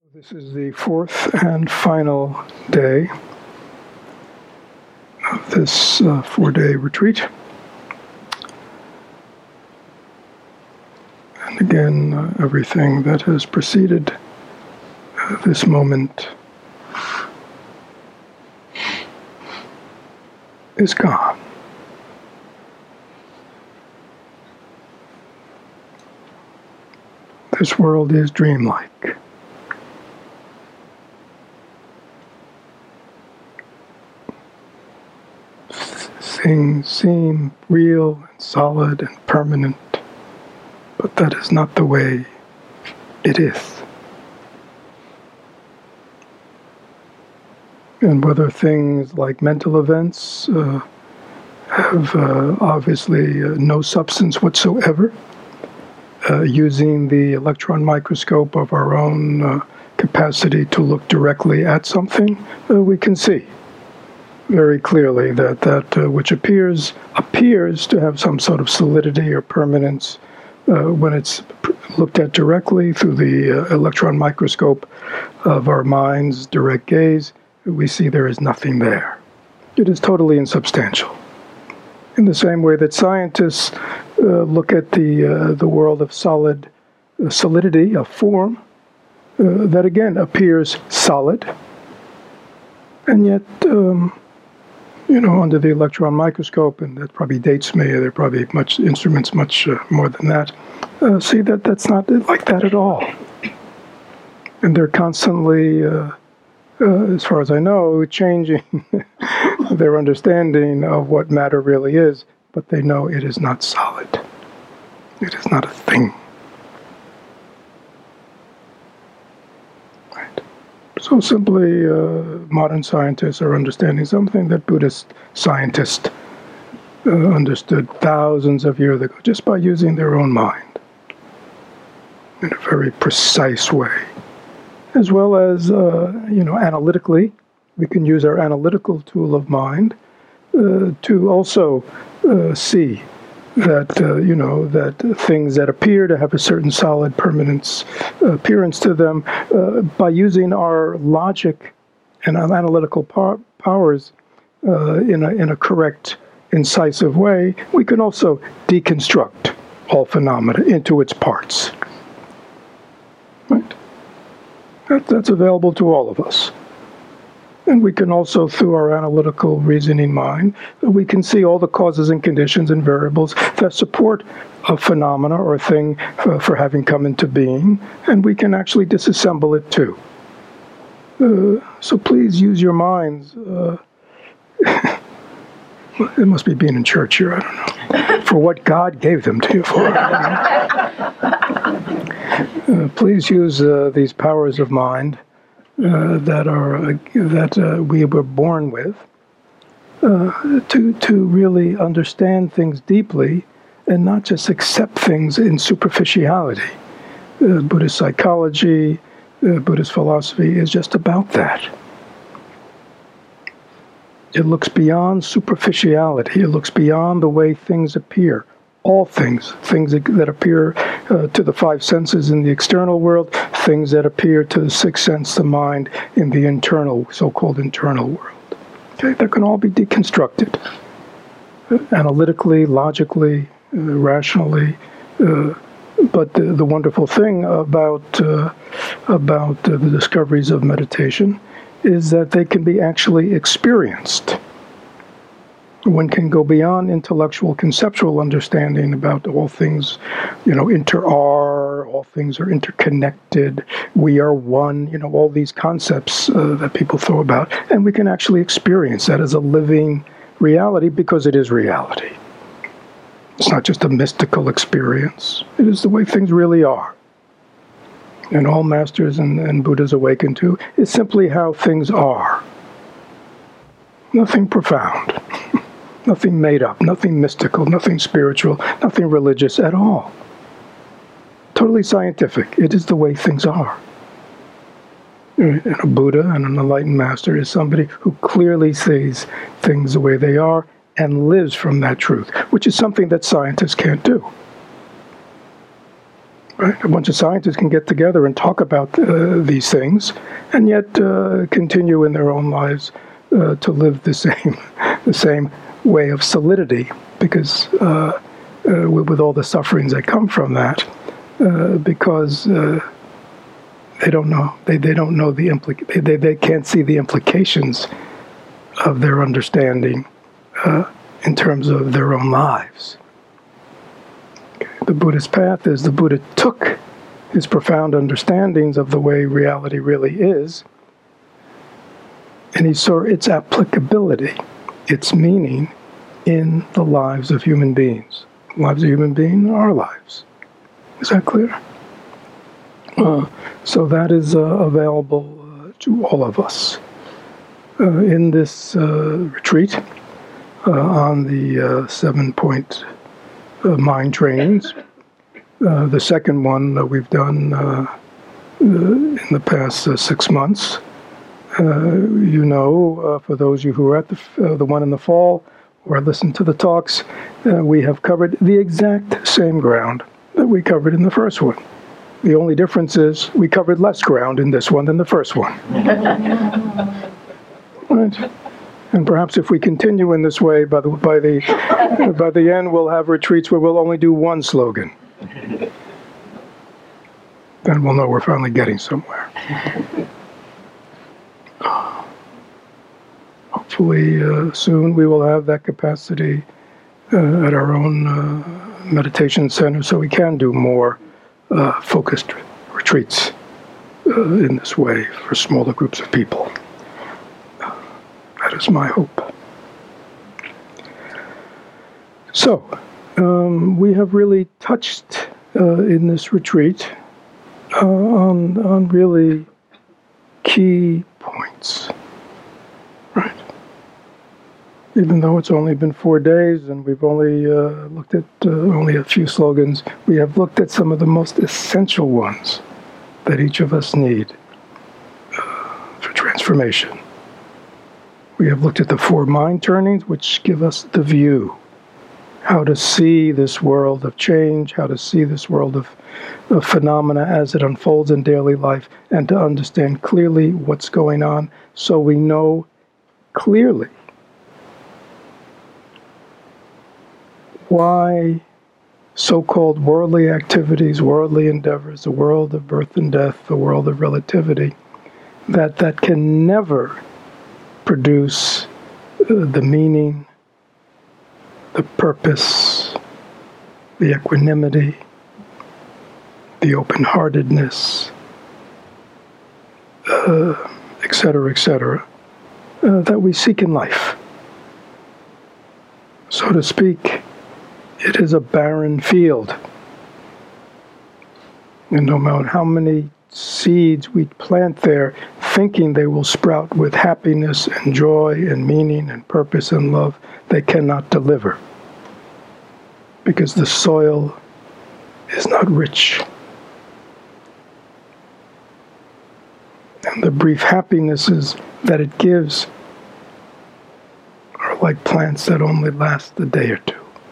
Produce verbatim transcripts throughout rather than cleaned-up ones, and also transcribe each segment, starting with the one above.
This is the fourth and final day of this uh, four-day retreat. And again, uh, everything that has preceded uh, this moment is gone. This world is dreamlike. Things seem real and solid and permanent, but that is not the way it is. And whether things like mental events uh, have uh, obviously uh, no substance whatsoever, uh, using the electron microscope of our own uh, capacity to look directly at something, uh, we can see very clearly that that uh, which appears appears to have some sort of solidity or permanence uh, when it's looked at directly through the uh, electron microscope of our mind's direct gaze, we see there is nothing there. It is totally insubstantial. In the same way that scientists uh, look at the uh, the world of solid uh, solidity, of form, uh, that again appears solid, and yet um, you know, under the electron microscope, and that probably dates me, there are probably much instruments much uh, more than that, uh, see that that's not like that at all. And they're constantly, uh, uh, as far as I know, changing their understanding of what matter really is, but they know it is not solid. It is not a thing. So simply, uh, modern scientists are understanding something that Buddhist scientists uh, understood thousands of years ago, just by using their own mind in a very precise way. As well as, uh, you know, analytically, we can use our analytical tool of mind uh, to also uh, see that, uh, you know, that things that appear to have a certain solid permanence, uh, appearance to them, uh, by using our logic and our analytical par- powers uh, in a in a correct, incisive way, we can also deconstruct all phenomena into its parts. Right? That, that's available to all of us. And we can also, through our analytical reasoning mind, we can see all the causes and conditions and variables that support a phenomena or a thing for, for having come into being, and we can actually disassemble it too. Uh, so please use your minds. Uh, it must be being in church here, I don't know. For what God gave them to you for. uh, please use uh, these powers of mind Uh, that are uh, that uh, we were born with, uh, to to really understand things deeply, and not just accept things in superficiality. Uh, Buddhist psychology, uh, Buddhist philosophy is just about that. It looks beyond superficiality. It looks beyond the way things appear. All things, things that appear uh, to the five senses in the external world, things that appear to the sixth sense, the mind, in the internal, so-called internal world. Okay, that can all be deconstructed, uh, analytically, logically, uh, rationally. Uh, but the, the wonderful thing about uh, about uh, the discoveries of meditation is that they can be actually experienced. One can go beyond intellectual, conceptual understanding about all things, you know, inter-are, all things are interconnected, we are one, you know, all these concepts uh, that people throw about, and we can actually experience that as a living reality because it is reality. It's not just a mystical experience. It is the way things really are. And all masters and, and Buddhas awaken to is simply how things are. Nothing profound. Nothing made up, nothing mystical, nothing spiritual, nothing religious at all. Totally scientific. It is the way things are. And a Buddha and an enlightened master is somebody who clearly sees things the way they are and lives from that truth, which is something that scientists can't do. Right? A bunch of scientists can get together and talk about uh, these things, and yet uh, continue in their own lives uh, to live the same, the same way of solidity, because uh, uh, with, with all the sufferings that come from that, uh, because uh, they don't know, they, they don't know the implic, they, they they can't see the implications of their understanding uh, in terms of their own lives. The Buddhist path is the Buddha took his profound understandings of the way reality really is, and he saw its applicability, its meaning in the lives of human beings. Lives of human beings are our lives. Is that clear? Uh, so that is uh, available uh, to all of us. Uh, in this uh, retreat uh, on the uh, seven-point uh, mind trainings, uh, the second one that we've done uh, uh, in the past uh, six months, uh, you know, uh, for those of you who were at the, uh, the one in the fall or listened to the talks, uh, we have covered the exact same ground that we covered in the first one. The only difference is we covered less ground in this one than the first one. Right. And perhaps if we continue in this way, by the by the by the end, we'll have retreats where we'll only do one slogan. Then we'll know we're finally getting somewhere. Hopefully, uh, soon we will have that capacity uh, at our own uh, meditation center, so we can do more uh, focused retreats uh, in this way for smaller groups of people. That is my hope. So, um, we have really touched uh, in this retreat uh, on, on really key points, right? Even though it's only been four days and we've only uh, looked at uh, only a few slogans, we have looked at some of the most essential ones that each of us need uh, for transformation. We have looked at the four mind turnings, which give us the view, how to see this world of change, how to see this world of, of phenomena as it unfolds in daily life, and to understand clearly what's going on so we know clearly why so-called worldly activities, worldly endeavors, the world of birth and death, the world of relativity, that that can never produce uh, the meaning, the purpose, the equanimity, the open-heartedness, uh, et cetera, et cetera, uh, that we seek in life. So to speak, it is a barren field. And no matter how many seeds we plant there, thinking they will sprout with happiness and joy and meaning and purpose and love, they cannot deliver. Because the soil is not rich. And the brief happinesses that it gives are like plants that only last a day or two.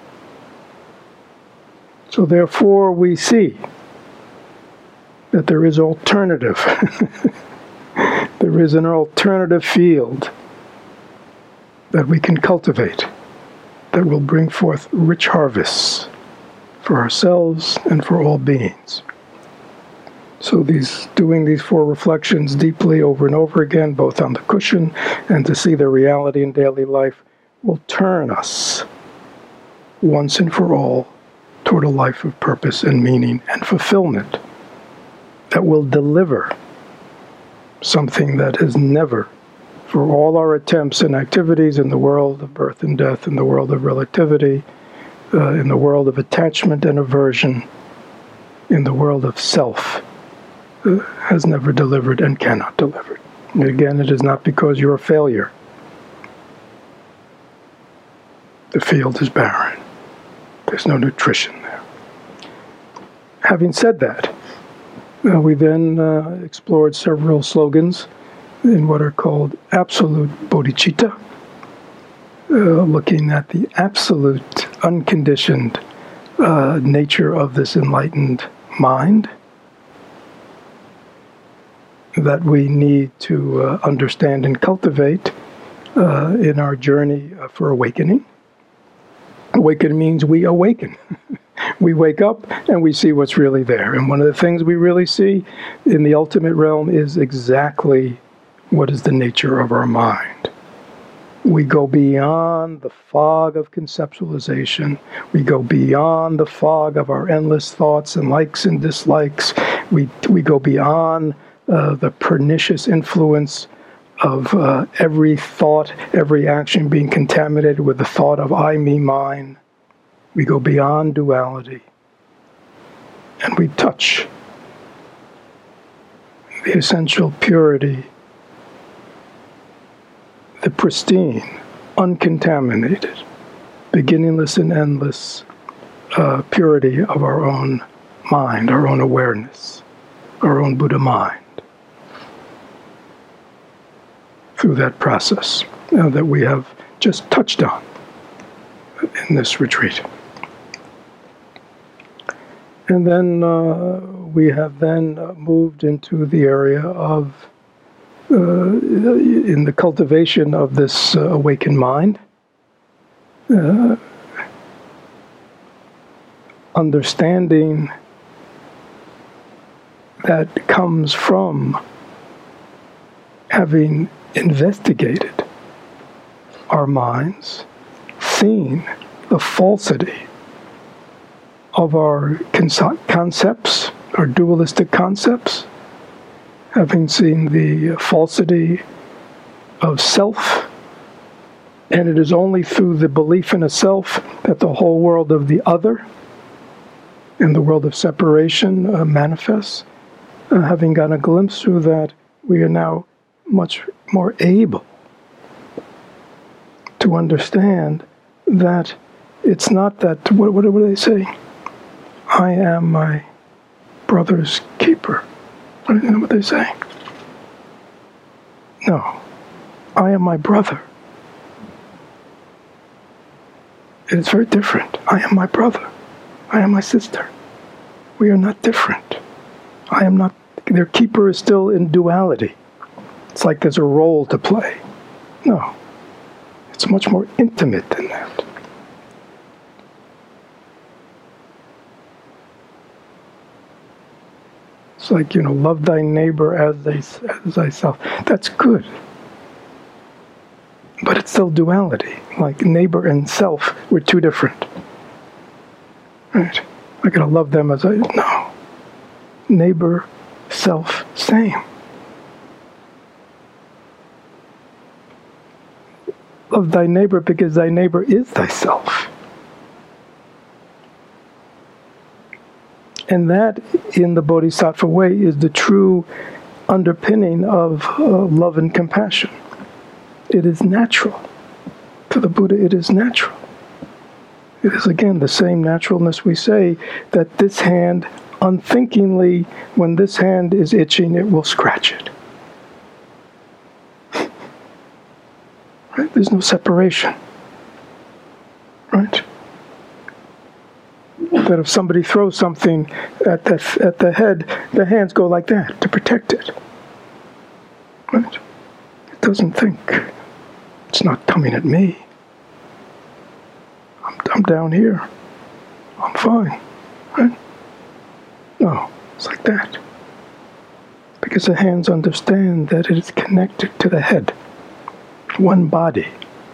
So therefore we see that there is alternative. There is an alternative field that we can cultivate that will bring forth rich harvests for ourselves and for all beings. So these doing these four reflections deeply over and over again, both on the cushion and to see the reality in daily life, will turn us once and for all toward a life of purpose and meaning and fulfillment that will deliver something that has never, for all our attempts and activities in the world of birth and death, in the world of relativity, uh, in the world of attachment and aversion, in the world of self, uh, has never delivered and cannot deliver. And again, it is not because you're a failure. The field is barren. There's no nutrition there. Having said that, Uh, we then uh, explored several slogans in what are called absolute bodhicitta, uh, looking at the absolute, unconditioned uh, nature of this enlightened mind that we need to uh, understand and cultivate uh, in our journey uh, for awakening. Awaken means we awaken. We wake up and we see what's really there. And one of the things we really see in the ultimate realm is exactly what is the nature of our mind. We go beyond the fog of conceptualization. We go beyond the fog of our endless thoughts and likes and dislikes. We, we go beyond uh, the pernicious influence of uh, every thought, every action being contaminated with the thought of I, me, mine. We go beyond duality, and we touch the essential purity, the pristine, uncontaminated, beginningless and endless uh, purity of our own mind, our own awareness, our own Buddha mind, through that process uh, that we have just touched on in this retreat. And then uh, we have then uh, moved into the area of, uh, in the cultivation of this uh, awakened mind, uh, understanding that comes from having investigated our minds, seen the falsity of our concepts, our dualistic concepts, having seen the falsity of self, and it is only through the belief in a self that the whole world of the other and the world of separation uh, manifests. Uh, having gotten a glimpse through that, we are now much more able to understand that it's not that, what, what do they say? I am my brother's keeper. What do you know what they say? No. I am my brother. It's very different. I am my brother. I am my sister. We are not different. I am not, their keeper is still in duality. It's like there's a role to play. No. It's much more intimate than that. It's like, you know, love thy neighbor as, they, as thyself. That's good. But it's still duality. Like neighbor and self, we're two different. Right? I gotta love them as I, no. Neighbor, self, same. Love thy neighbor because thy neighbor is thyself. And that, in the Bodhisattva way, is the true underpinning of uh, love and compassion. It is natural. To the Buddha, it is natural. It is, again, the same naturalness we say that this hand, unthinkingly, when this hand is itching, it will scratch it. Right? There's no separation. Right? That if somebody throws something at the, at the head, the hands go like that to protect it. Right? It doesn't think. It's not coming at me. I'm, I'm down here. I'm fine. Right? No, it's like that. Because the hands understand that it is connected to the head. One body.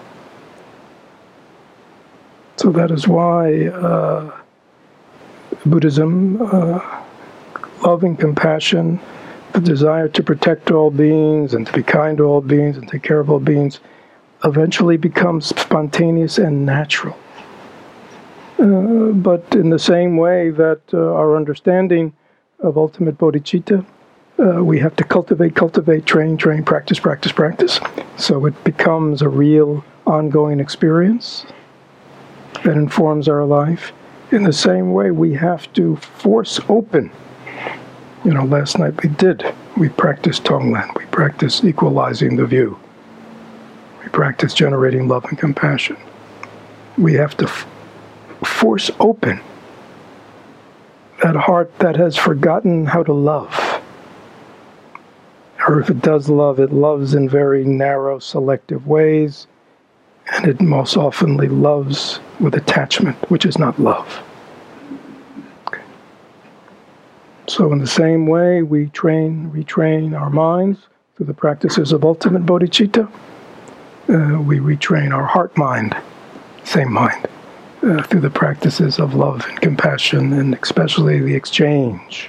So that is why uh, Buddhism, uh, love and compassion, the desire to protect all beings and to be kind to all beings and take care of all beings, eventually becomes spontaneous and natural. Uh, but in the same way that uh, our understanding of ultimate bodhicitta, uh, we have to cultivate, cultivate, train, train, practice, practice, practice. So it becomes a real ongoing experience that informs our life. In the same way, we have to force open. You know, last night we did. We practiced Tonglen. We practiced equalizing the view. We practiced generating love and compassion. We have to f- force open that heart that has forgotten how to love. Or if it does love, it loves in very narrow, selective ways, and it most oftenly loves with attachment, which is not love. Okay. So in the same way, we train, retrain our minds through the practices of ultimate bodhicitta. Uh, we retrain our heart-mind, same mind, uh, through the practices of love and compassion, and especially the exchange.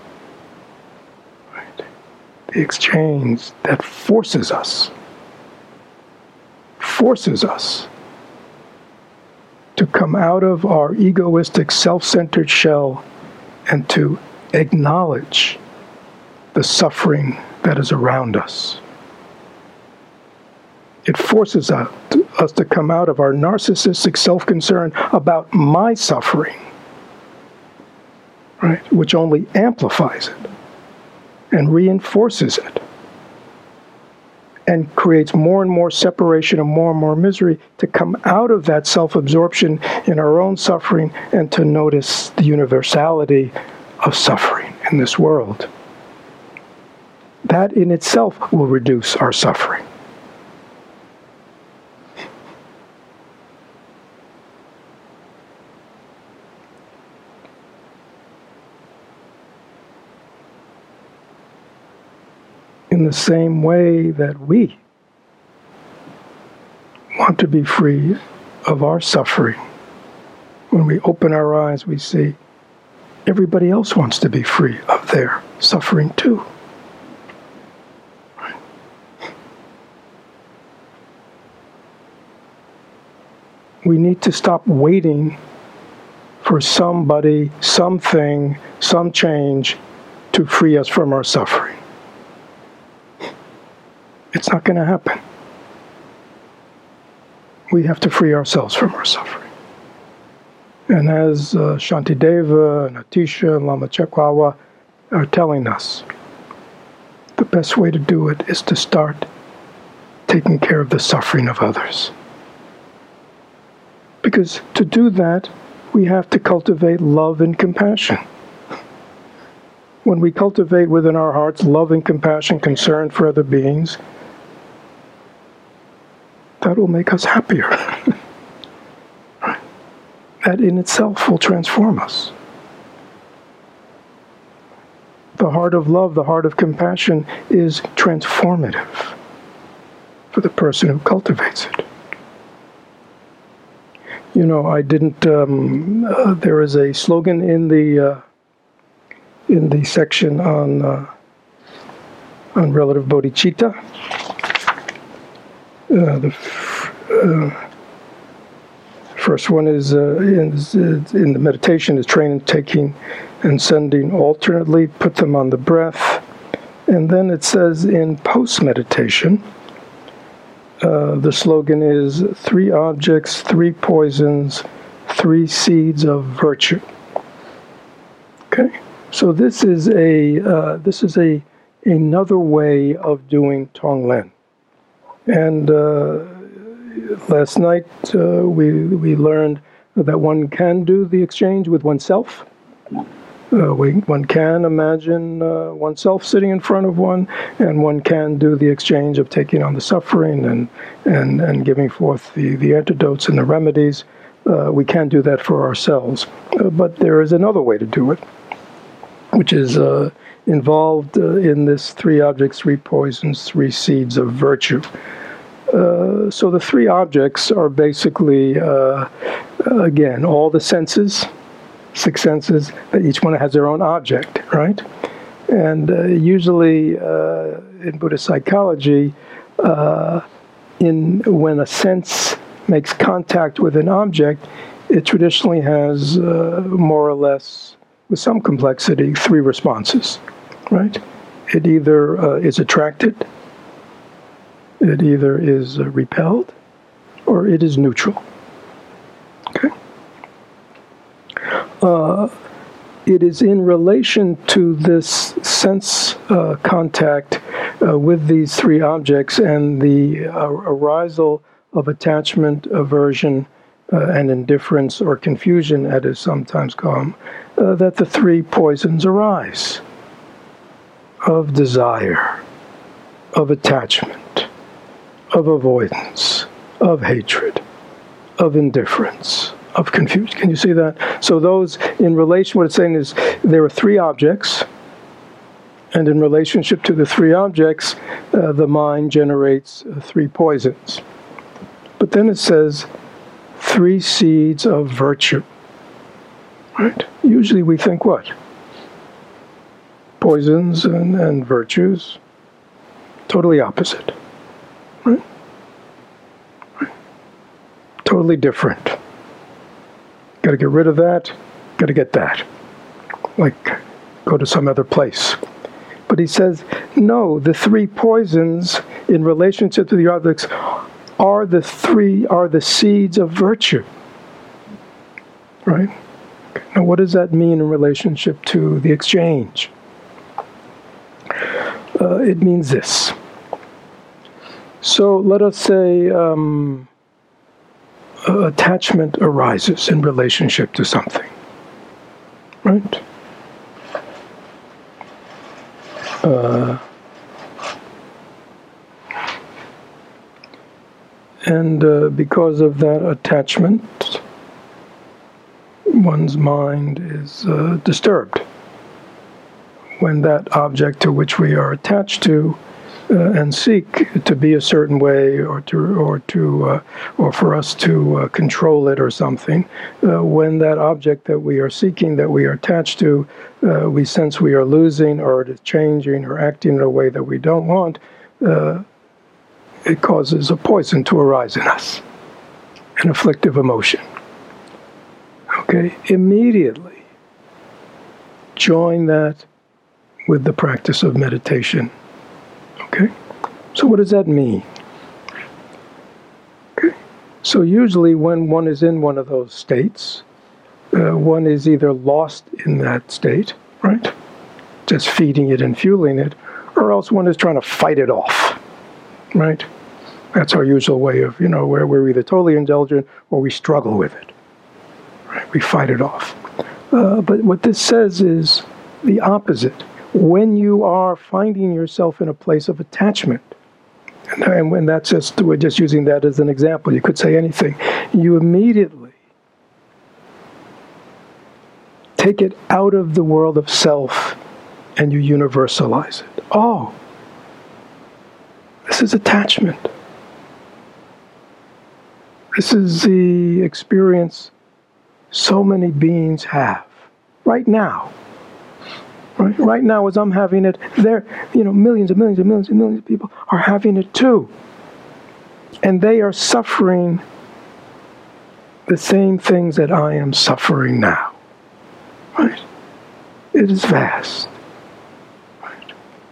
Right? The exchange that forces us, forces us to come out of our egoistic, self-centered shell and to acknowledge the suffering that is around us. It forces us to, us to come out of our narcissistic self-concern about my suffering, right, which only amplifies it and reinforces it and creates more and more separation and more and more misery, to come out of that self-absorption in our own suffering and to notice the universality of suffering in this world. That in itself will reduce our suffering. In the same way that we want to be free of our suffering, when we open our eyes, we see everybody else wants to be free of their suffering too. Right? We need to stop waiting for somebody, something, some change to free us from our suffering. It's not going to happen. We have to free ourselves from our suffering. And as uh, Shantideva and Atisha and Lama Chekwawa are telling us, the best way to do it is to start taking care of the suffering of others. Because to do that, we have to cultivate love and compassion. When we cultivate within our hearts love and compassion, concern for other beings, that will make us happier. Right? That in itself will transform us. The heart of love, the heart of compassion is transformative for the person who cultivates it. You know, I didn't, um, uh, there is a slogan in the uh, in the section on uh, on relative bodhicitta. Uh, the f- uh, first one is uh, in, in the meditation is training, taking, and sending alternately. Put them on the breath, and then it says in post-meditation, uh, the slogan is three objects, three poisons, three seeds of virtue. Okay, so this is a uh, this is a another way of doing Tonglen. And uh, last night uh, we we learned that one can do the exchange with oneself. Uh, we, one can imagine uh, oneself sitting in front of one, and one can do the exchange of taking on the suffering and and, and giving forth the, the antidotes and the remedies. Uh, we can do that for ourselves. Uh, but there is another way to do it, which is uh, involved uh, in this three objects, three poisons, three seeds of virtue. Uh, so the three objects are basically, uh, again, all the senses, six senses, each one has their own object, right? And uh, usually uh, in Buddhist psychology, uh, in when a sense makes contact with an object, it traditionally has uh, more or less, with some complexity, three responses, right? It either uh, is attracted, it either is uh, repelled, or it is neutral. Okay? Uh, it is in relation to this sense uh, contact uh, with these three objects and the uh, arisal of attachment, aversion, uh, and indifference or confusion, as it is sometimes called, uh, that the three poisons arise: of desire, of attachment, of avoidance, of hatred, of indifference, of confusion. Can you see that? So those, in relation, what it's saying is there are three objects, and in relationship to the three objects, uh, the mind generates uh, three poisons. But then it says three seeds of virtue. Right? Usually we think what? Poisons and, and virtues, totally opposite. Right? Right? Totally different. Got to get rid of that, got to get that. Like, go to some other place. But he says, no, the three poisons in relationship to the objects are the three, are the seeds of virtue. Right? Now, what does that mean in relationship to the exchange? Uh, it means this. So let us say um, attachment arises in relationship to something. Right? Uh, and uh, because of that attachment, one's mind is uh, disturbed. When that object to which we are attached to uh, and seek to be a certain way, or to, or to, uh, or for us to uh, control it or something, uh, when that object that we are seeking, that we are attached to, uh, we sense we are losing, or it is changing, or acting in a way that we don't want, uh, it causes a poison to arise in us, an afflictive emotion. Okay, immediately join that with the practice of meditation. Okay? So what does that mean? Okay. So usually when one is in one of those states, uh, one is either lost in that state, right? Just feeding it and fueling it, or else one is trying to fight it off, right? That's our usual way of, you know, where we're either totally indulgent or we struggle with it. Right? We fight it off. Uh, but what this says is the opposite. When you are finding yourself in a place of attachment, and when that's just, we're just using that as an example, you could say anything, you immediately take it out of the world of self and you universalize it. Oh, this is attachment. This is the experience so many beings have right now. Right, right now, as I'm having it, there, you know, millions and millions and millions and millions of people are having it too. And they are suffering the same things that I am suffering now. Right? It is vast. Right?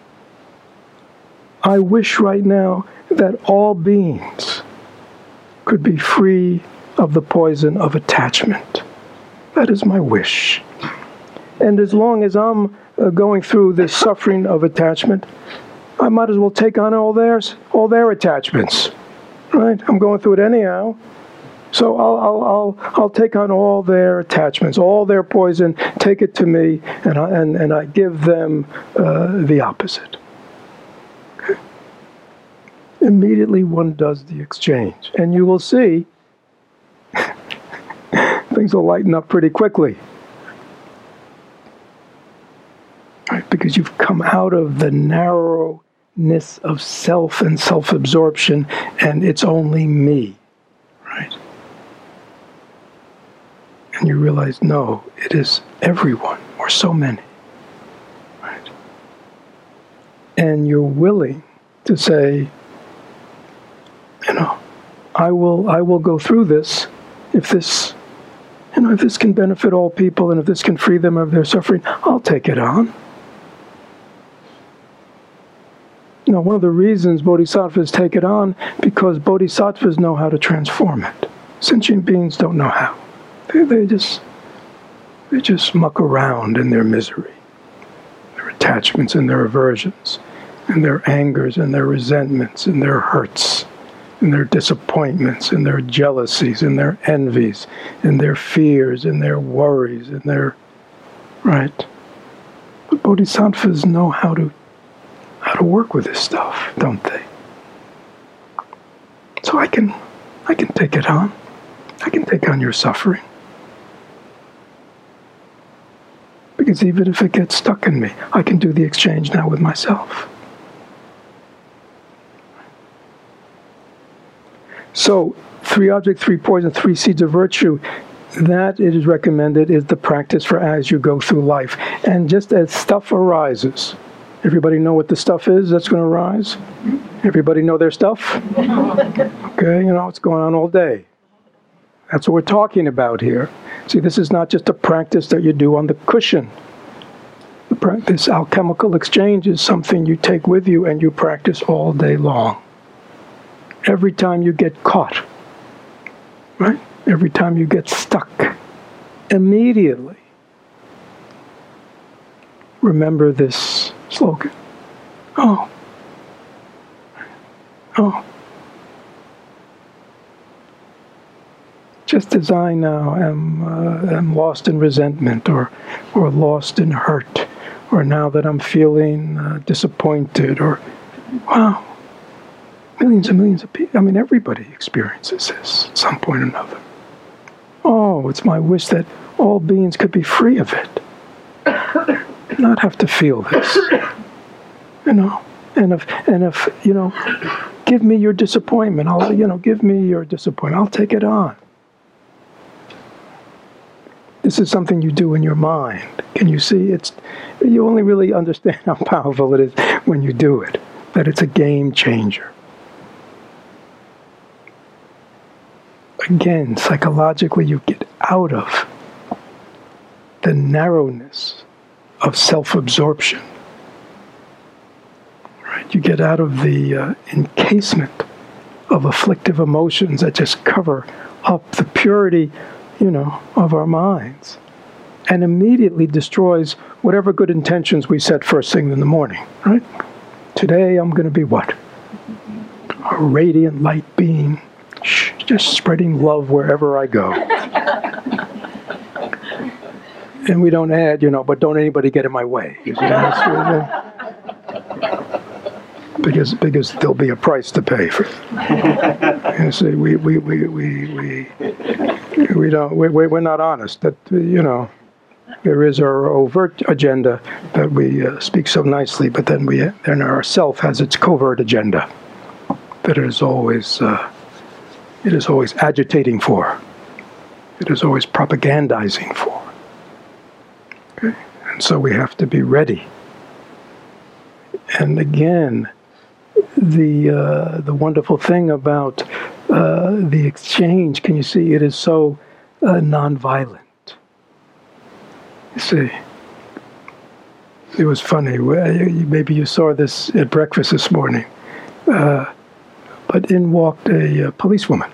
I wish right now that all beings could be free of the poison of attachment. That is my wish. And as long as I'm uh, going through this suffering of attachment, I might as well take on all theirs, all their attachments, right? I'm going through it anyhow, so I'll I'll I'll, I'll take on all their attachments, all their poison, take it to me, and I and, and I give them uh, the opposite. Okay. Immediately, one does the exchange, and you will see things will lighten up pretty quickly. Right, because you've come out of the narrowness of self and self-absorption, and it's only me, right? And you realize, no, it is everyone, or so many, right? And you're willing to say, you know, I will, I will go through this if this, you know, if this can benefit all people, and if this can free them of their suffering, I'll take it on. You know, one of the reasons bodhisattvas take it on, because bodhisattvas know how to transform it. Sentient beings don't know how. They, they just, they just muck around in their misery, their attachments and their aversions, and their angers and their resentments and their hurts, and their disappointments and their jealousies and their envies and their fears and their worries and their right? But bodhisattvas know how to how to work with this stuff, don't they? So I can I can take it on. I can take on your suffering. Because even if it gets stuck in me, I can do the exchange now with myself. So, three objects, three poison, three seeds of virtue, that it is recommended is the practice for as you go through life. And just as stuff arises, everybody know what the stuff is that's going to arise? Everybody know their stuff? Okay, you know, it's going on all day. That's what we're talking about here. See, this is not just a practice that you do on the cushion. The practice, alchemical exchange, is something you take with you and you practice all day long. Every time you get caught, right? Every time you get stuck, immediately remember this slogan. Oh. Oh. Just as I now am, uh, am lost in resentment or, or lost in hurt, or now that I'm feeling uh, disappointed, or, wow, millions and millions of people, I mean, everybody experiences this at some point or another. Oh, it's my wish that all beings could be free of it, not have to feel this, you know, and if, and if, you know, give me your disappointment, I'll, you know, give me your disappointment, I'll take it on. This is something you do in your mind. Can you see? It's you only really understand how powerful it is when you do it, that it's a game changer. Again, psychologically, you get out of the narrowness of self-absorption. Right? You get out of the uh, encasement of afflictive emotions that just cover up the purity, you know, of our minds, and immediately destroys whatever good intentions we set first thing in the morning, right? Today I'm going to be what? A radiant light being, shh, just spreading love wherever I go. And we don't add, you know, but don't anybody get in my way. You know, because because there'll be a price to pay for it. You see, we we we we we, we don't we we're not honest. That you know, there is our overt agenda that we uh, speak so nicely, but then we then our self has its covert agenda that it is always uh, it is always agitating for, it is always propagandizing for. Okay, and so we have to be ready. And again, the uh, the wonderful thing about uh, the exchange, can you see, it is so uh, nonviolent. You see, it was funny. Maybe you saw this at breakfast this morning. Uh, but in walked a, a policewoman.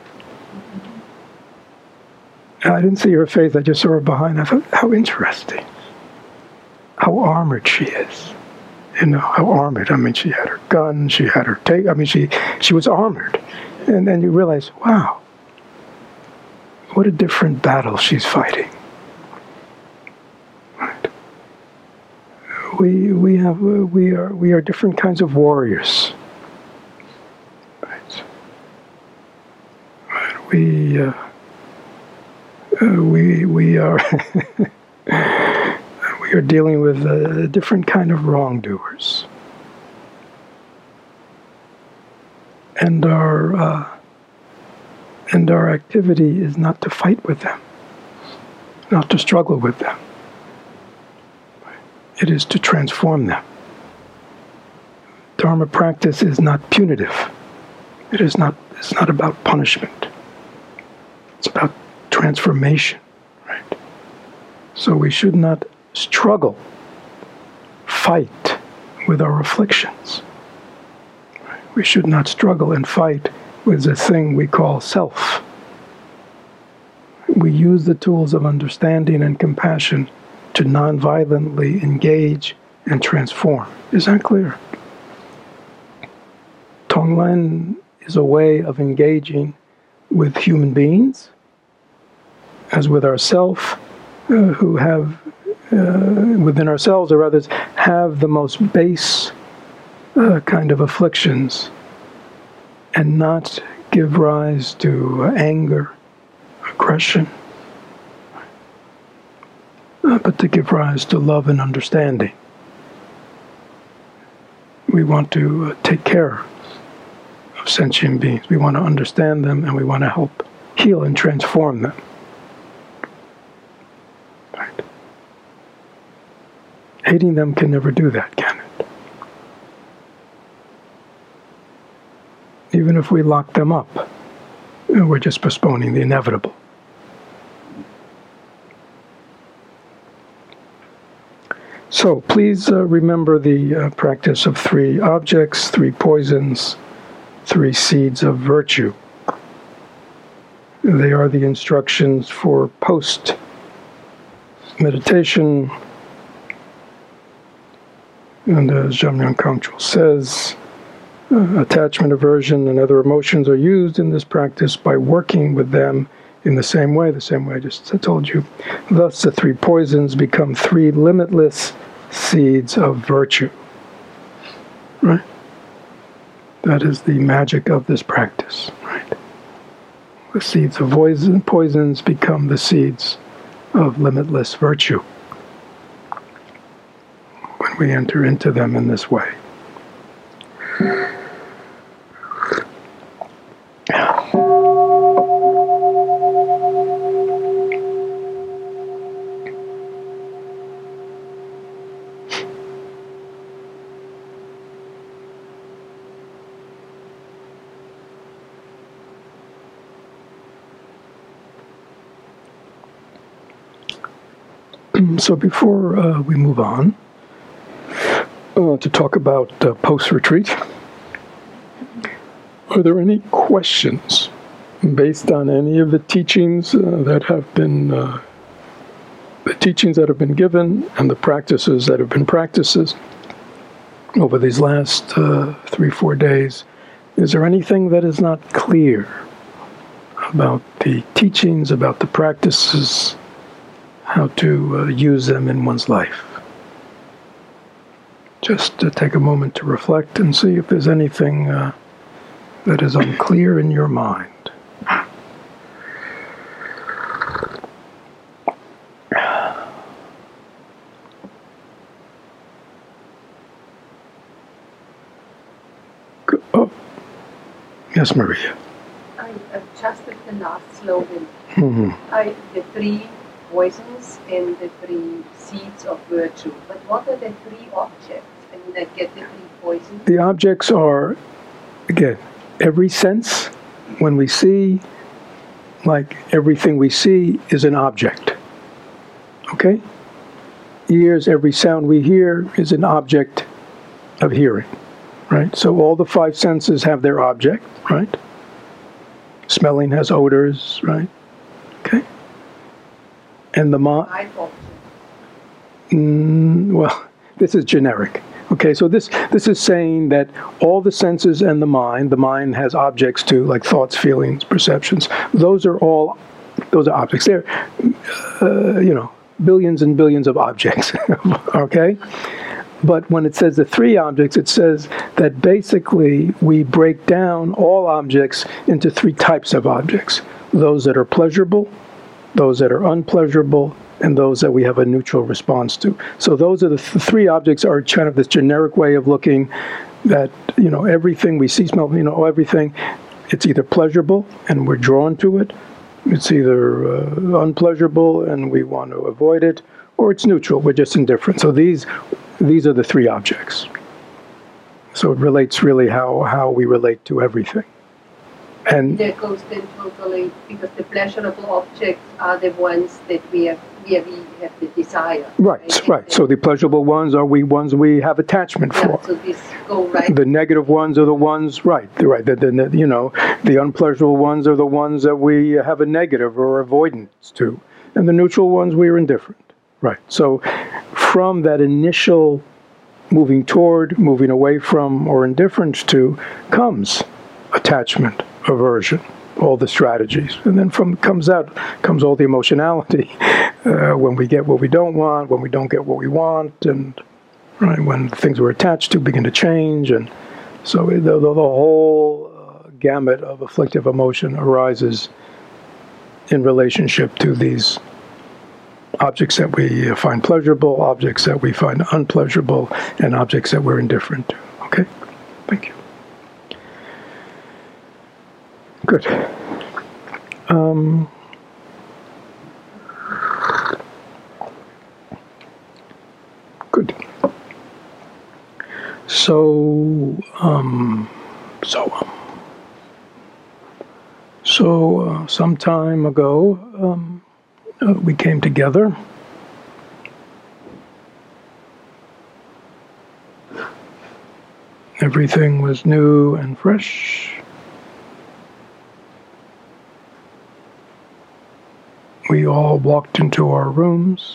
I didn't see her face. I just saw her behind. I thought, how interesting. How armored she is. You know, how armored. I mean, she had her gun, she had her tape. I mean, she she was armored. And then you realize, wow, what a different battle she's fighting. Right. We we have we are we are different kinds of warriors. Right. Right. We uh, uh, we we are. We are dealing with a different kind of wrongdoers. And our uh, and our activity is not to fight with them, not to struggle with them. It is to transform them. Dharma practice is not punitive. It is not, it's not about punishment. It's about transformation, right? So we should not struggle, fight with our afflictions. We should not struggle and fight with the thing we call self. We use the tools of understanding and compassion to non-violently engage and transform. Is that clear? Tonglen is a way of engaging with human beings, as with ourself, uh, who have uh, within ourselves or others, have the most base uh, kind of afflictions and not give rise to uh, anger, aggression, uh, but to give rise to love and understanding. We want to uh, take care of sentient beings. We want to understand them, and we want to help heal and transform them. Right? Hating them can never do that, can it? Even if we lock them up, we're just postponing the inevitable. So please uh, remember the uh, practice of three objects, three poisons, three seeds of virtue. They are the instructions for post-meditation. And as Jamyang Kongtrul says, uh, attachment, aversion, and other emotions are used in this practice by working with them in the same way, the same way I just told you. Thus, the three poisons become three limitless seeds of virtue. Right? That is the magic of this practice. Right? The seeds of poison, poisons become the seeds of limitless virtue when we enter into them in this way. So before uh, we move on uh, to talk about uh, post-retreat, are there any questions based on any of the teachings uh, that have been uh, the teachings that have been given and the practices that have been practices over these last uh, three, four days? Is there anything that is not clear about the teachings, about the practices, how to uh, use them in one's life? Just to take a moment to reflect and see if there's anything uh, that is unclear in your mind. Oh, yes, Maria. I adjusted the last slogan. Mm-hmm. I, the three poisons and the three seeds of virtue. But what are the three objects? I mean, I get the three poisons. The objects are, again, every sense. When we see, like everything we see is an object. Okay? Ears, every sound we hear is an object of hearing. Right? So all the five senses have their object, right? Smelling has odors, right? Okay? And the mind, mm, well, this is generic. Okay, so this this is saying that all the senses and the mind, the mind has objects too, like thoughts, feelings, perceptions. Those are all, those are objects. They're, uh, you know, billions and billions of objects. Okay? But when it says the three objects, it says that basically we break down all objects into three types of objects. Those that are pleasurable, those that are unpleasurable, and those that we have a neutral response to. So those are the th- three objects are kind of this generic way of looking that, you know, everything we see, smell, you know, everything, it's either pleasurable and we're drawn to it, it's either uh, unpleasurable and we want to avoid it, or it's neutral, we're just indifferent. So these these are the three objects. So it relates really how, how we relate to everything. And that goes then totally, because the pleasurable objects are the ones that we have, where we have the desire. Right, right. right. So the pleasurable ones are we ones we have attachment for. Yeah, so this go right. The negative ones are the ones, right, right. The, the, you know, the unpleasurable ones are the ones that we have a negative or avoidance to. And the neutral ones, we are indifferent. Right. So from that initial moving toward, moving away from, or indifference to, comes attachment, aversion, all the strategies. And then from comes out, comes all the emotionality uh, when we get what we don't want, when we don't get what we want, and right, when things we're attached to begin to change. And so the, the, the whole uh, gamut of afflictive emotion arises in relationship to these objects that we find pleasurable, objects that we find unpleasurable, and objects that we're indifferent to. Okay? Thank you. Good. Um, good. So, um, so, um, so, uh, some time ago, um, uh, we came together. Everything was new and fresh. We all walked into our rooms.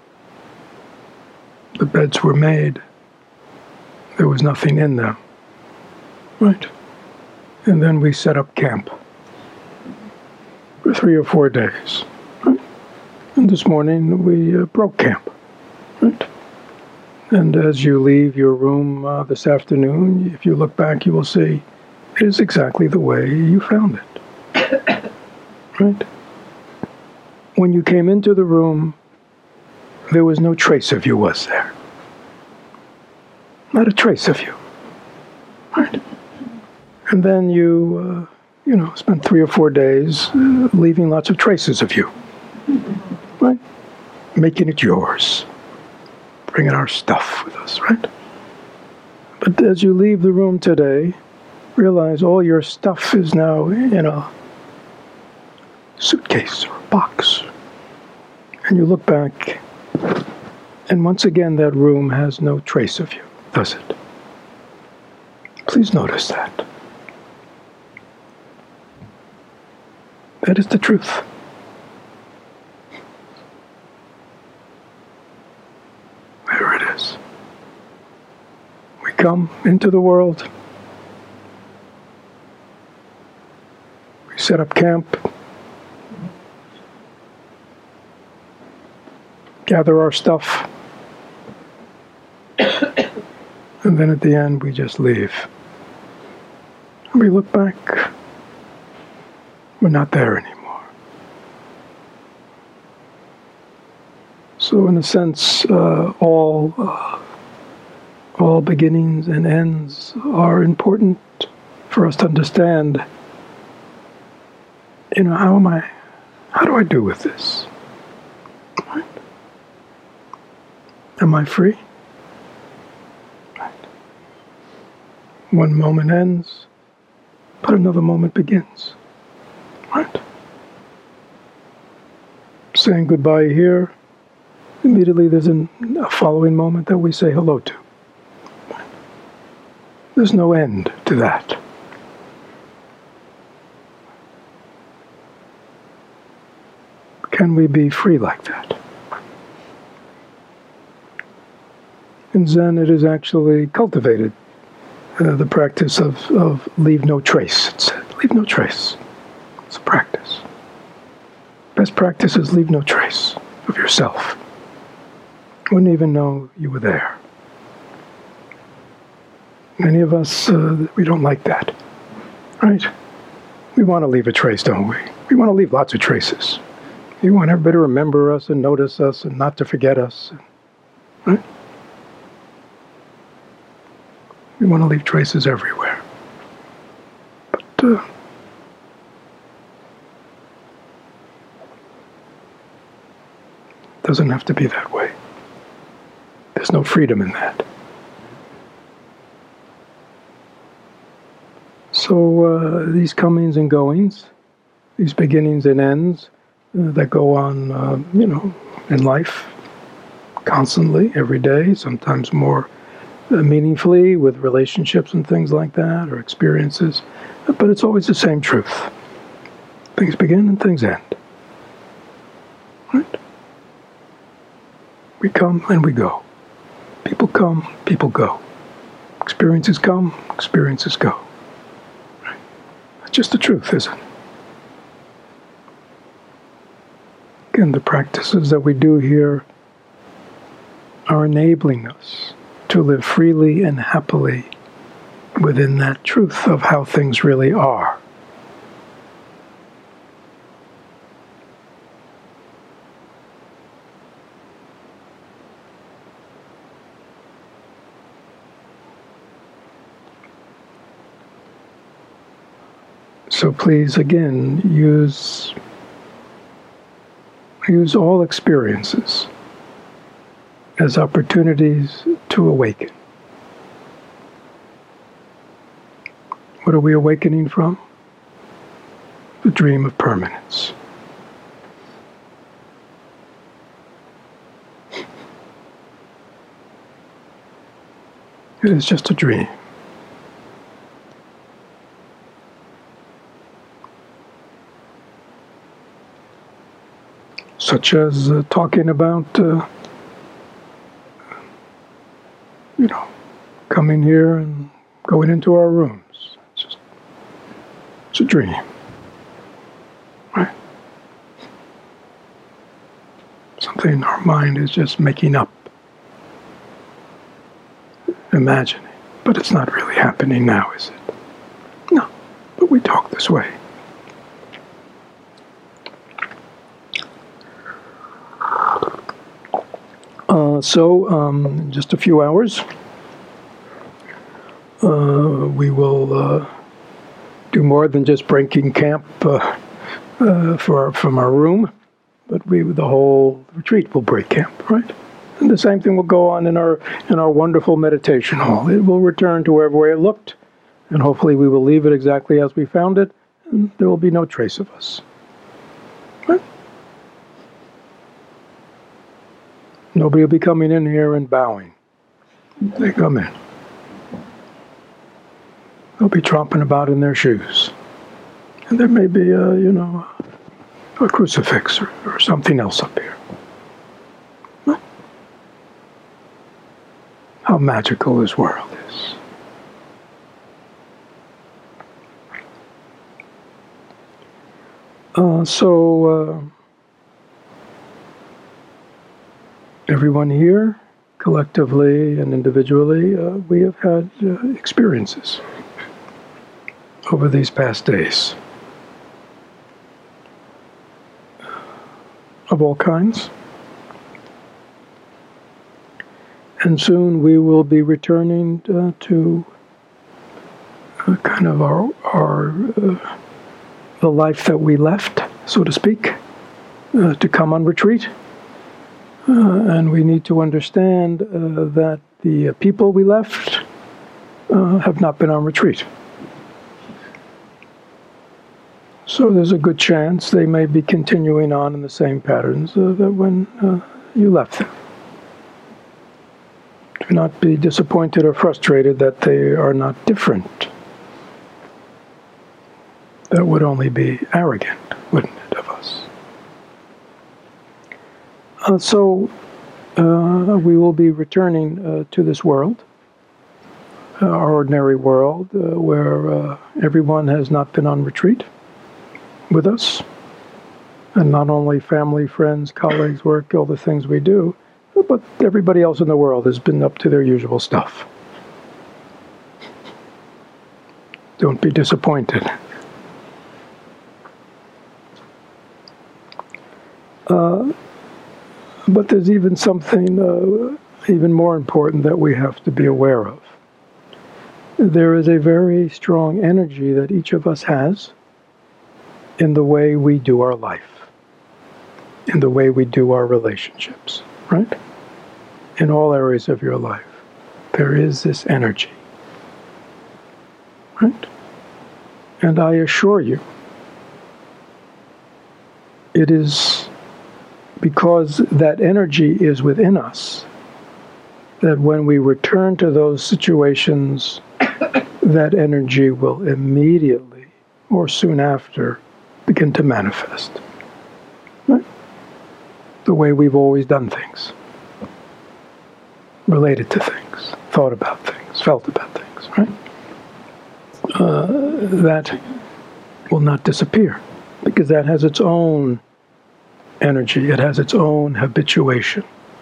The beds were made. There was nothing in them. Right? And then we set up camp for three or four days. Right? And this morning we uh, broke camp. Right? And as you leave your room uh, this afternoon, if you look back, you will see it is exactly the way you found it. Right? When you came into the room, there was no trace of you, was there? Not a trace of you. Right? And then you, uh, you know, spent three or four days uh, leaving lots of traces of you. Right? Making it yours. Bringing our stuff with us, right? But as you leave the room today, realize all your stuff is now in a suitcase or a box. And you look back, and once again that room has no trace of you, does it? Please notice that. That is the truth. There it is. We come into the world. We set up camp. Gather our stuff. And then at the end, we just leave. And we look back. We're not there anymore. So in a sense, uh, all uh, all beginnings and ends are important for us to understand. You know, how am I, how do I do with this? Right? Am I free? Right. One moment ends, but another moment begins. Right? Saying goodbye here, immediately there's an, a following moment that we say hello to. There's no end to that. Can we be free like that? In Zen, it is actually cultivated, uh, the practice of, of leave no trace. It's leave no trace. It's a practice. Best practice is leave no trace of yourself. Wouldn't even know you were there. Many of us, uh, we don't like that, right? We want to leave a trace, don't we? We want to leave lots of traces. We want everybody to remember us and notice us and not to forget us, right? We want to leave traces everywhere. But, uh, it doesn't have to be that way. There's no freedom in that. So uh, these comings and goings, these beginnings and ends uh, that go on, uh, you know, in life, constantly, every day, sometimes more uh, meaningfully with relationships and things like that, or experiences, but it's always the same truth. Things begin and things end. Right? We come and we go. People come, people go. Experiences come, experiences go. Just the truth, isn't it? and the practices that we do here are enabling us to live freely and happily within that truth of how things really are. So please, again, use, use all experiences as opportunities to awaken. What are we awakening from? The dream of permanence. It is just a dream. Such as uh, talking about, uh, you know, coming here and going into our rooms. It's just, it's a dream, right? Something our mind is just making up, imagining, but it's not really happening now, is it? No, but we talk this way. Uh, so, um, in just a few hours, uh, we will uh, do more than just breaking camp uh, uh, for our, from our room, but we, the whole retreat will break camp, right? And the same thing will go on in our in our wonderful meditation hall. It will return to wherever it looked, and hopefully we will leave it exactly as we found it, and there will be no trace of us. Right? Nobody will be coming in here and bowing. They come in. They'll be tromping about in their shoes. And there may be a, you know, a crucifix or, or something else up here. Huh? How magical this world is. Uh, so, uh, everyone here, collectively and individually, uh, we have had uh, experiences over these past days of all kinds. And soon we will be returning uh, to uh, kind of our, our uh, the life that we left, so to speak, uh, to come on retreat. Uh, and we need to understand uh, that the uh, people we left uh, have not been on retreat. So there's a good chance they may be continuing on in the same patterns uh, that when uh, you left them. Do not be disappointed or frustrated that they are not different. That would only be arrogant, wouldn't it, of us? Uh, so, uh, we will be returning uh, to this world, uh, our ordinary world, uh, where uh, everyone has not been on retreat with us. And not only family, friends, colleagues, work, all the things we do, but everybody else in the world has been up to their usual stuff. Don't be disappointed. Uh, But there's even something uh, even more important that we have to be aware of. There is a very strong energy that each of us has in the way we do our life, in the way we do our relationships, right? In all areas of your life, there is this energy, right? And I assure you, it is because that energy is within us, that when we return to those situations, that energy will immediately or soon after begin to manifest. Right? The way we've always done things, related to things, thought about things, felt about things, right? Uh, that will not disappear, because that has its own energy. It has its own habituation.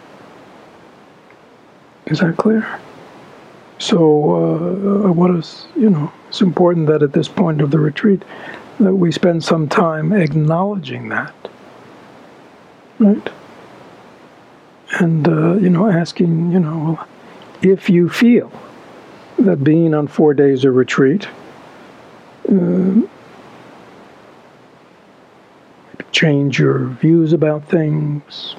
Is that clear? So uh, what is, you know, it's important that at this point of the retreat that we spend some time acknowledging that, right? And, uh, you know, asking, you know, well, if you feel that being on four days of retreat uh, change your views about things,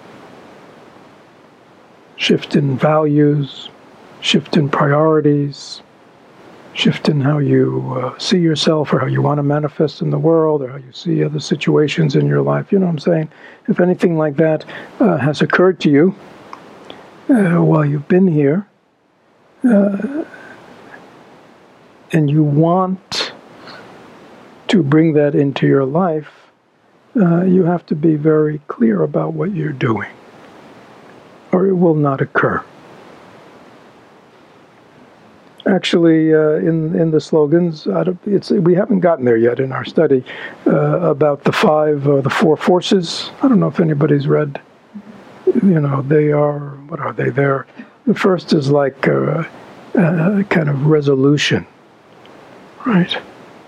shift in values, shift in priorities, shift in how you uh, see yourself or how you want to manifest in the world or how you see other situations in your life. You know what I'm saying? If anything like that uh, has occurred to you uh, while you've been here, uh, and you want to bring that into your life, uh, you have to be very clear about what you're doing, or it will not occur. Actually, uh, in in the slogans, out of, it's we haven't gotten there yet in our study uh, about the five, uh, the four forces. I don't know if anybody's read. You know, they are, what are they? They're, the first is like a, a kind of resolution, right?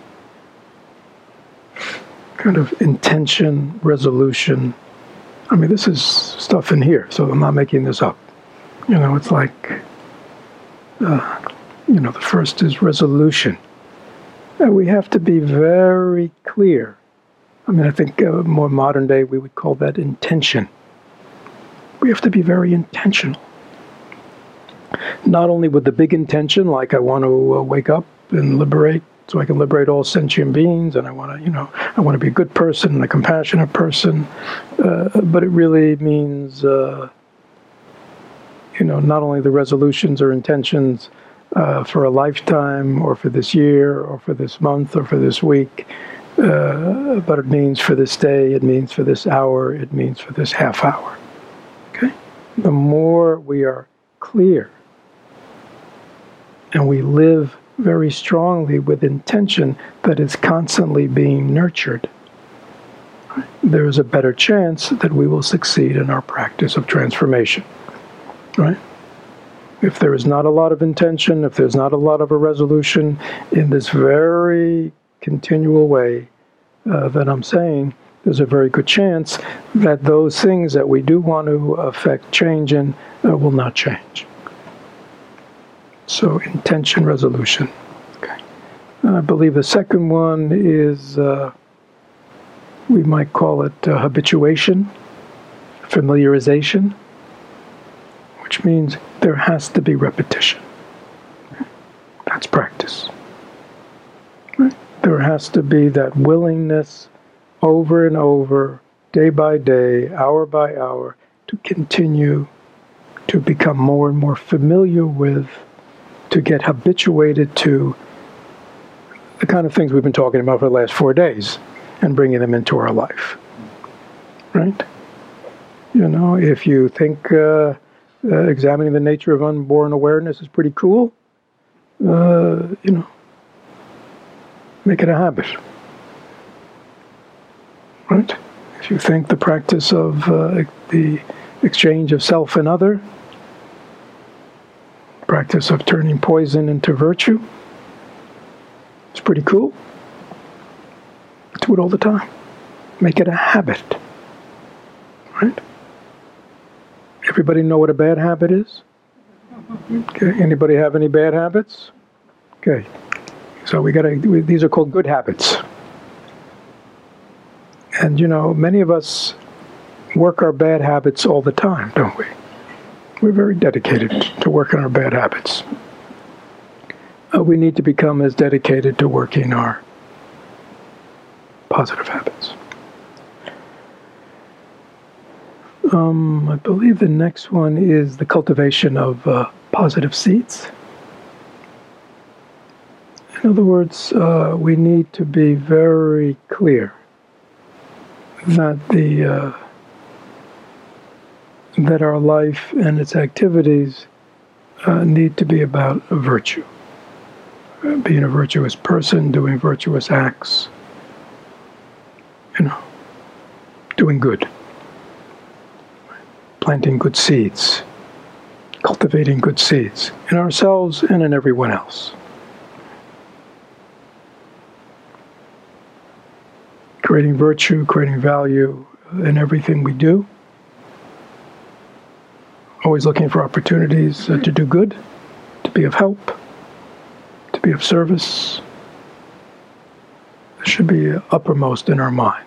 Kind of intention, resolution. I mean, this is stuff in here, so I'm not making this up. You know, it's like. Uh, You know, the first is resolution. And we have to be very clear. I mean, I think uh, more modern day, we would call that intention. We have to be very intentional. Not only with the big intention, like I want to uh, wake up and liberate, so I can liberate all sentient beings, and I want to, you know, I want to be a good person and a compassionate person, uh, but it really means, uh, you know, not only the resolutions or intentions Uh, for a lifetime, or for this year, or for this month, or for this week. Uh, but it means for this day, it means for this hour, it means for this half hour. Okay? The more we are clear and we live very strongly with intention that is constantly being nurtured, there is a better chance that we will succeed in our practice of transformation. Right? If there is not a lot of intention, if there's not a lot of a resolution in this very continual way uh, that I'm saying, there's a very good chance that those things that we do want to affect change in uh, will not change. So intention, resolution. Okay. I believe the second one is, uh, we might call it uh, habituation, familiarization, which means there has to be repetition. That's practice. Right? There has to be that willingness over and over, day by day, hour by hour, to continue to become more and more familiar with, to get habituated to the kind of things we've been talking about for the last four days and bringing them into our life. Right? You know, if you think uh, Uh, examining the nature of unborn awareness is pretty cool, uh, you know, make it a habit, right? If you think the practice of uh, the exchange of self and other, practice of turning poison into virtue, it's pretty cool. Do it all the time. Make it a habit, right? Everybody know what a bad habit is? Okay. Anybody have any bad habits? Okay. So we got to. These are called good habits. And you know, many of us work our bad habits all the time, don't we? We're very dedicated to working our bad habits. Uh, we need to become as dedicated to working our positive habits. Um, I believe the next one is the cultivation of uh, positive seeds. In other words, uh, we need to be very clear that the uh, that our life and its activities uh, need to be about a virtue, uh, being a virtuous person, doing virtuous acts, you know, doing good. planting good seeds, cultivating good seeds in ourselves and in everyone else. Creating virtue, creating value in everything we do. Always looking for opportunities uh, to do good, to be of help, to be of service. This should be uppermost in our mind.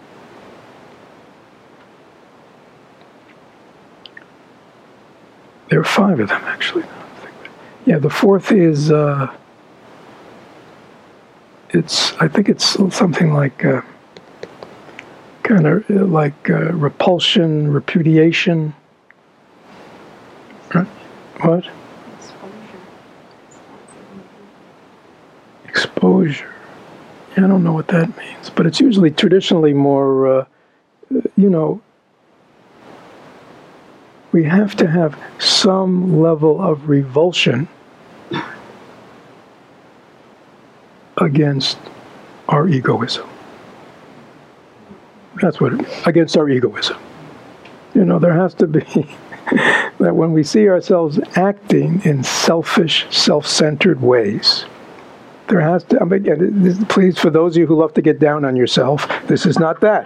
There are five of them, actually. Yeah, the fourth is, uh, it's, I think it's something like, uh, kind of like uh, repulsion, repudiation. Right? What? Exposure. Exposure. Yeah, I don't know what that means, but it's usually traditionally more, uh, you know, we have to have some level of revulsion against our egoism. That's what it, against our egoism. You know, there has to be that when we see ourselves acting in selfish, self-centered ways, there has to, I mean, again, this, please, for those of you who love to get down on yourself, this is not that.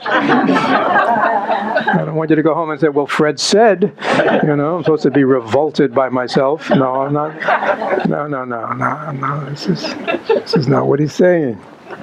I don't want you to go home and say, well, Fred said, you know, I'm supposed to be revolted by myself. No, I'm not. No, no, no, no, no. This is, this is not what he's saying.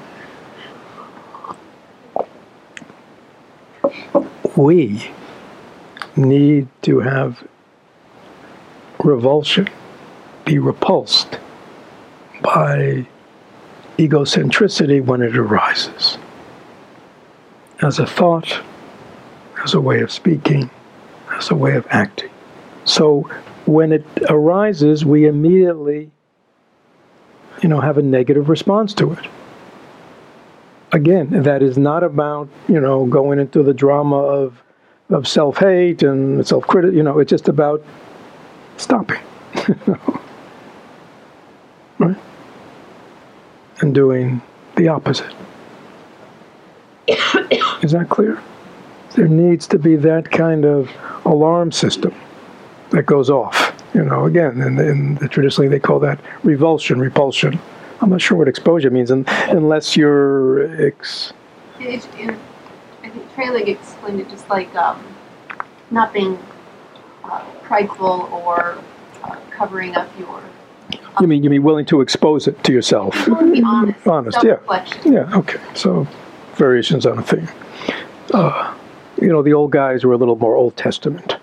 We need to have revulsion, be repulsed by egocentricity when it arises. As a thought, as a way of speaking, as a way of acting. So when it arises, we immediately, you know, have a negative response to it. Again, that is not about, you know, going into the drama of of self-hate and self-criticism. You know, it's just about stopping. Right? And doing the opposite. Is that clear? There needs to be that kind of alarm system that goes off. You know, again, in, in the, traditionally they call that revulsion, repulsion. I'm not sure what exposure means, un, unless you're ex. It, it, I think Trailing explained it just like um, not being uh, prideful or uh, covering up your. Um, you mean you mean willing to expose it to yourself? You want to be honest. Honest, yeah. Yeah. Okay. So variations on a theme. Uh, you know, the old guys were a little more Old Testament.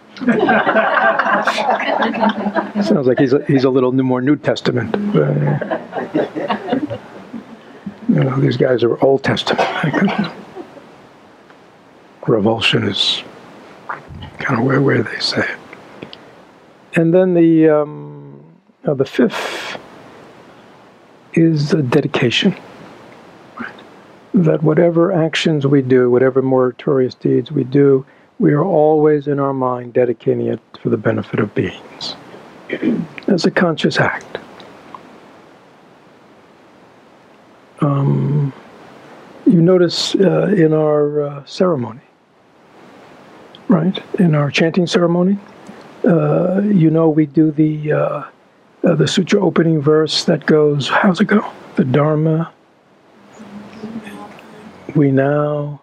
Sounds like he's a, he's a little more New Testament. Uh, you know, these guys are Old Testament. Revulsion is kind of where, where they say it. And then the um, uh, the fifth is the dedication. Right? That whatever actions we do, whatever meritorious deeds we do, we are always in our mind dedicating it for the benefit of beings. As a conscious act. Um, you notice uh, in our uh, ceremony, right? In our chanting ceremony, uh, you know we do the uh, uh, the sutra opening verse that goes, how's it go? The Dharma, we now.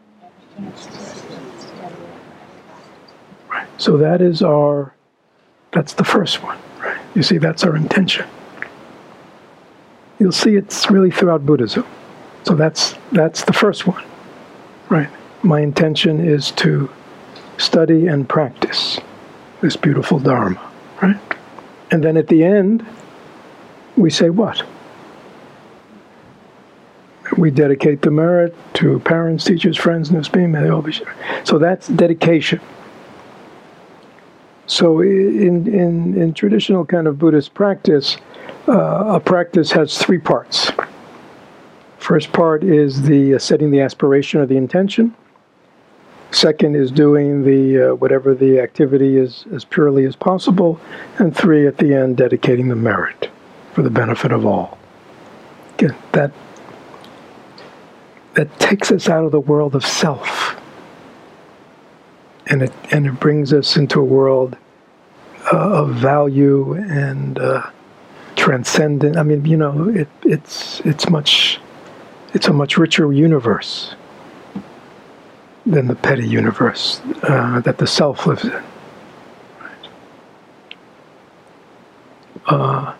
Right. So that is our, that's the first one, right? You see, that's our intention. You'll see it's really throughout Buddhism. So that's that's the first one, right? My intention is to study and practice this beautiful Dharma, right? And then at the end, we say what? We dedicate the merit to parents, teachers, friends, Nusbim, may they all be shared. So that's dedication. So in, in, in traditional kind of Buddhist practice, uh, a practice has three parts. First part is the uh, setting the aspiration or the intention. Second is doing the uh, whatever the activity is as purely as possible. And three, at the end, dedicating the merit for the benefit of all. Again, that, that takes us out of the world of self and it and it brings us into a world uh, of value and uh, transcendent. I mean, you know, it, it's it's much it's a much richer universe than the petty universe uh, that the self lives in. Right. Uh,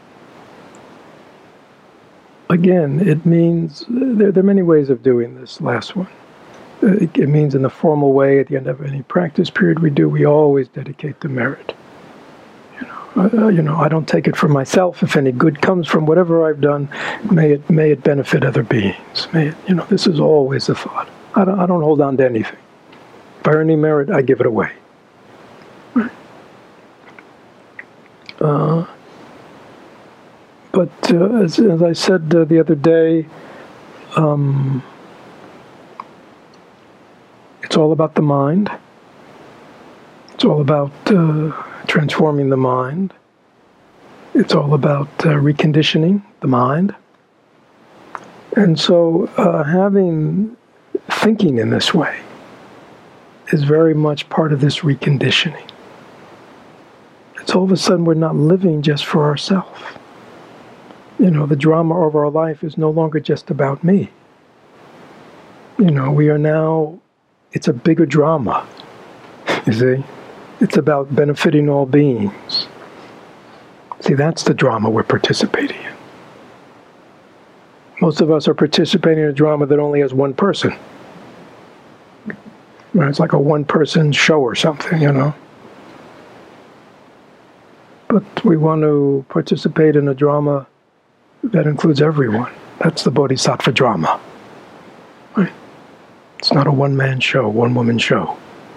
again, it means there, there are many ways of doing this last one. It, it means in the formal way, at the end of any practice period we do, we always dedicate the merit. You know, uh, you know, I don't take it for myself. If any good comes from whatever I've done, may it may it benefit other beings. May it, you know, this is always the thought. I don't, I don't hold on to anything. If I earn any merit, I give it away. Right. Uh, but uh, as, as I said uh, the other day, um, it's all about the mind. It's all about uh, transforming the mind. It's all about uh, reconditioning the mind. And so uh, having thinking in this way is very much part of this reconditioning. It's all of a sudden we're not living just for ourselves. You know, the drama of our life is no longer just about me. You know, we are now, it's a bigger drama, you see? It's about benefiting all beings. See, that's the drama we're participating in. Most of us are participating in a drama that only has one person. Right? It's like a one-person show or something, you know. But we want to participate in a drama that includes everyone. That's the Bodhisattva drama. Right? It's not a one-man show, one-woman show.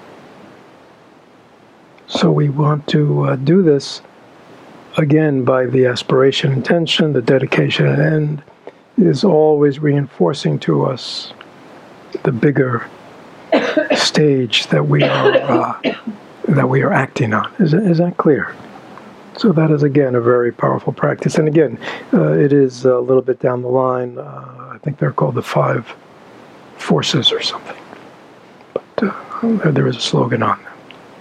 So we want to uh, do this, again, by the aspiration, intention, the dedication, and end, is always reinforcing to us the bigger stage that we are uh, that we are acting on. Is, is that clear? So that is, again, a very powerful practice. And again, uh, it is a little bit down the line. Uh, I think they're called the five forces or something. But uh, there is a slogan on them.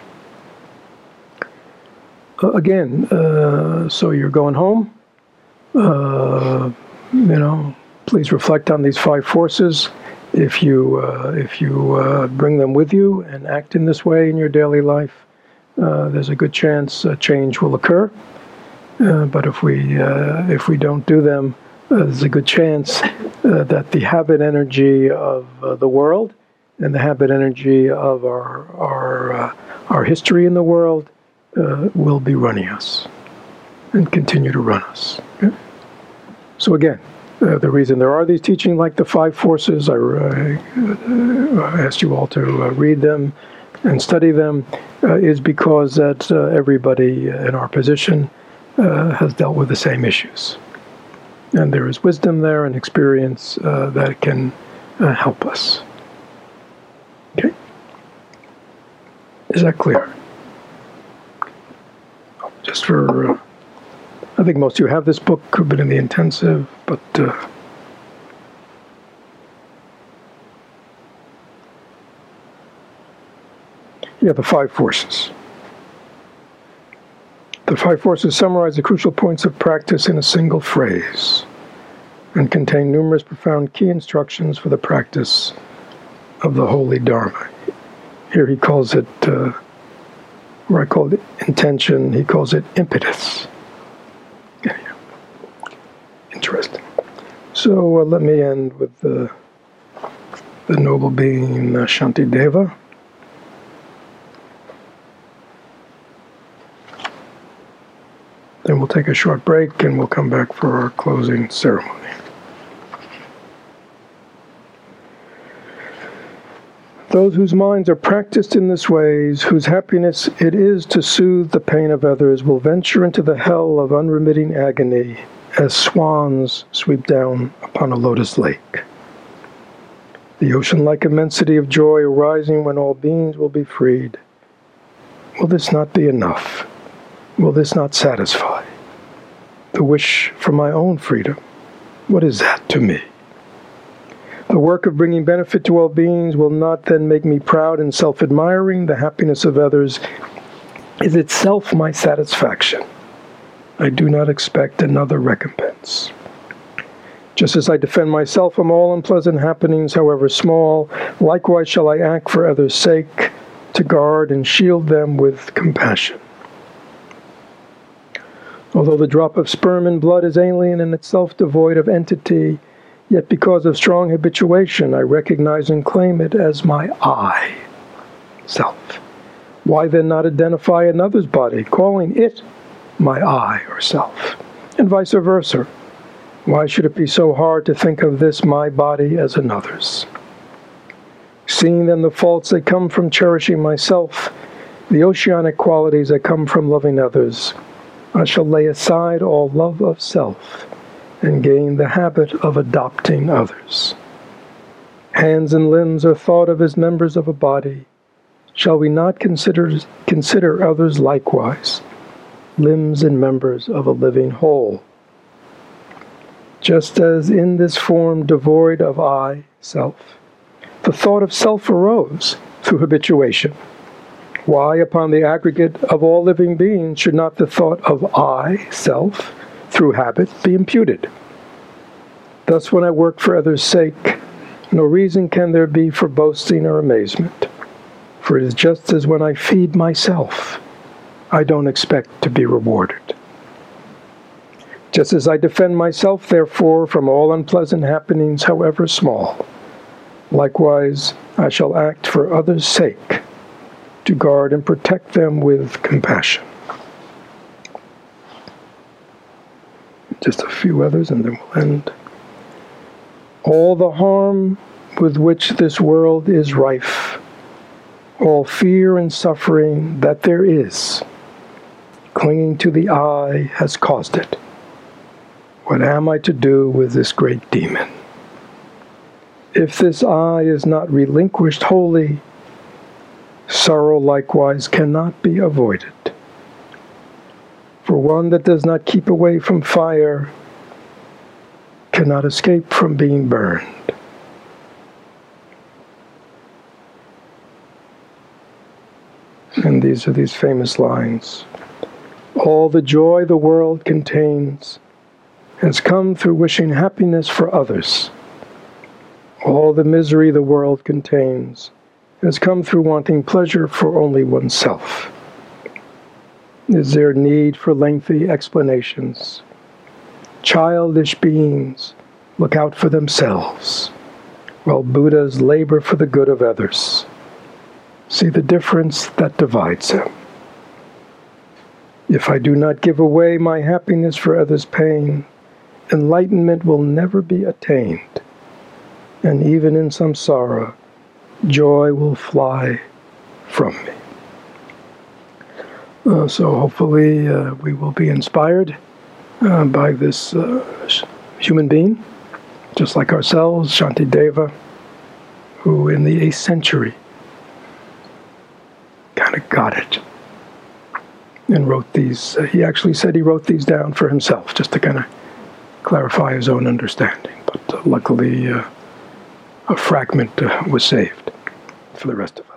Uh, again, uh, so you're going home. Uh, you know, please reflect on these five forces. If you uh, if you uh, bring them with you and act in this way in your daily life, uh, there's a good chance uh, change will occur. Uh, but if we uh, if we don't do them, uh, there's a good chance uh, that the habit energy of uh, the world and the habit energy of our our uh, our history in the world uh, will be running us and continue to run us. Okay? So again. Uh, the reason there are these teachings like the five forces, I uh, asked you all to uh, read them and study them, uh, is because that uh, everybody in our position uh, has dealt with the same issues. And there is wisdom there and experience uh, that can uh, help us. Okay? Is that clear? Just for... Uh, I think most of you have this book, who've been in the intensive, but uh, yeah, the five forces. The five forces summarize the crucial points of practice in a single phrase and contain numerous profound key instructions for the practice of the holy Dharma. Here he calls it, uh, where I called it intention, he calls it impetus. Interesting. So uh, let me end with the, the noble being uh, Shantideva. Then we'll take a short break and we'll come back for our closing ceremony. Those whose minds are practiced in this ways, whose happiness it is to soothe the pain of others, will venture into the hell of unremitting agony as swans sweep down upon a lotus lake. The ocean-like immensity of joy arising when all beings will be freed. Will this not be enough? Will this not satisfy? The wish for my own freedom, what is that to me? The work of bringing benefit to all beings will not then make me proud and self-admiring. The happiness of others is itself my satisfaction. I do not expect another recompense. Just as I defend myself from all unpleasant happenings, however small, likewise shall I act for others' sake, to guard and shield them with compassion. Although the drop of sperm and blood is alien and itself devoid of entity, yet because of strong habituation, I recognize and claim it as my I, self. Why then not identify another's body, calling it my I, or self, and vice versa? Why should it be so hard to think of this my body as another's? Seeing then the faults that come from cherishing myself, the oceanic qualities that come from loving others, I shall lay aside all love of self and gain the habit of adopting others. Hands and limbs are thought of as members of a body. Shall we not consider, consider others likewise, limbs and members of a living whole? Just as in this form devoid of I, self, the thought of self arose through habituation, why upon the aggregate of all living beings should not the thought of I, self, through habit, be imputed? Thus when I work for others' sake, no reason can there be for boasting or amazement, for it is just as when I feed myself, I don't expect to be rewarded. Just as I defend myself, therefore, from all unpleasant happenings, however small, likewise I shall act for others' sake, to guard and protect them with compassion. Just a few others and then we'll end. All the harm with which this world is rife, all fear and suffering that there is, clinging to the I has caused it. What am I to do with this great demon? If this I is not relinquished wholly, sorrow likewise cannot be avoided. For one that does not keep away from fire cannot escape from being burned. And these are these famous lines. All the joy the world contains has come through wishing happiness for others. All the misery the world contains has come through wanting pleasure for only oneself. Is there need for lengthy explanations? Childish beings look out for themselves, while Buddhas labor for the good of others. See the difference that divides them. If I do not give away my happiness for others' pain, enlightenment will never be attained, and even in samsara, joy will fly from me. Uh, so hopefully uh, we will be inspired uh, by this uh, human being, just like ourselves, Shantideva, who in the eighth century kind of got it and wrote these. Uh, he actually said he wrote these down for himself, just to kind of clarify his own understanding. But uh, luckily, uh, a fragment uh, was saved for the rest of us.